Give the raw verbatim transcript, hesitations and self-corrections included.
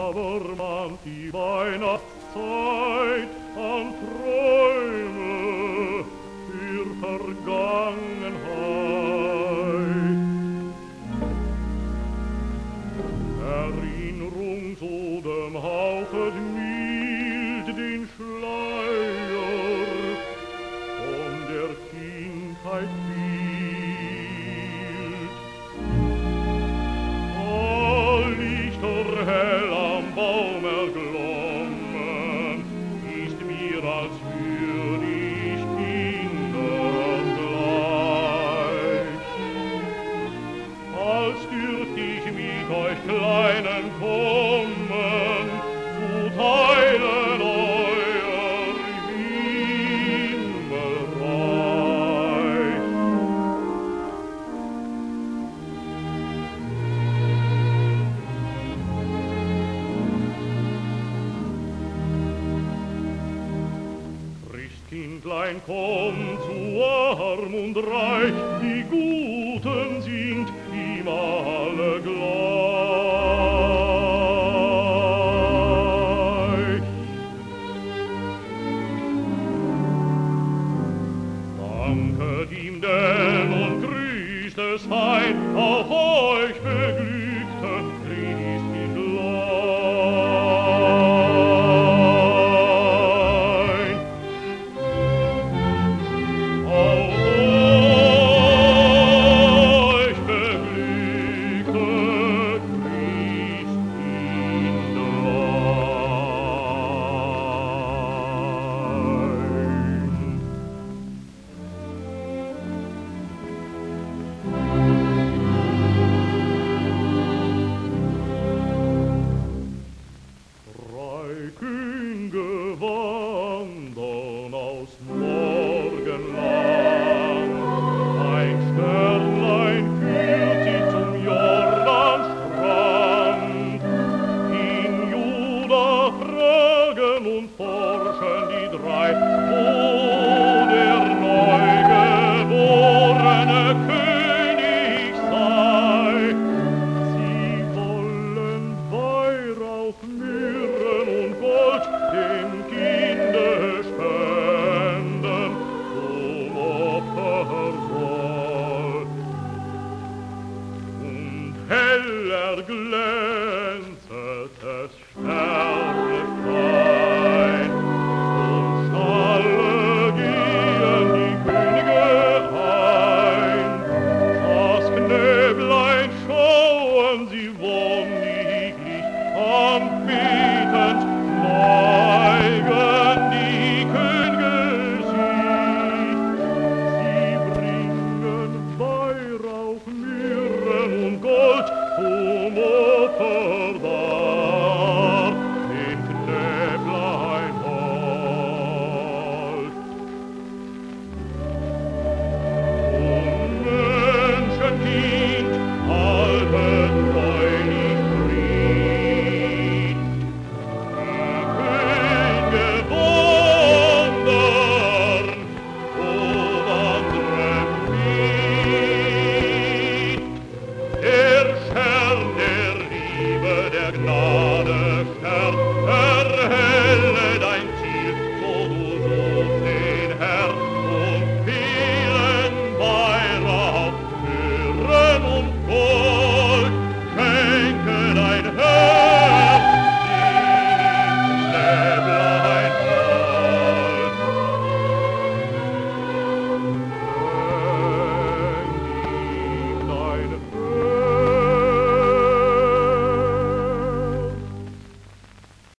aber mahnt die Weihnachtszeit an Träume für Vergangenheit. Erinnerung so dem hauchet mild den Schleier von der Kindheit bild. All Lichter hell am Baum erglommen, ist mir, als würd ich Kindern gleich. Als dürft ich mit euch Kleinen kommen, zu teilen euer Himmelreich. Christkindlein, komm zu arm und reich, die Guten sind ihm alle gleich. Danket ihm denn und grüßt es fein, auch euch Beglückte Christkindlein. Auch euch Beglückte Christkindlein. Drei Könge wandern aus Morgenland, ein Sternlein führt sie zum Jordanstrand. In Juda fragen und forschen die drei, wo der neugeborene König sei. Sie wollen Weihrauch, Myrrhen und Gold dem Kinde spenden zum Opfersoll. Und heller glänzet es Stern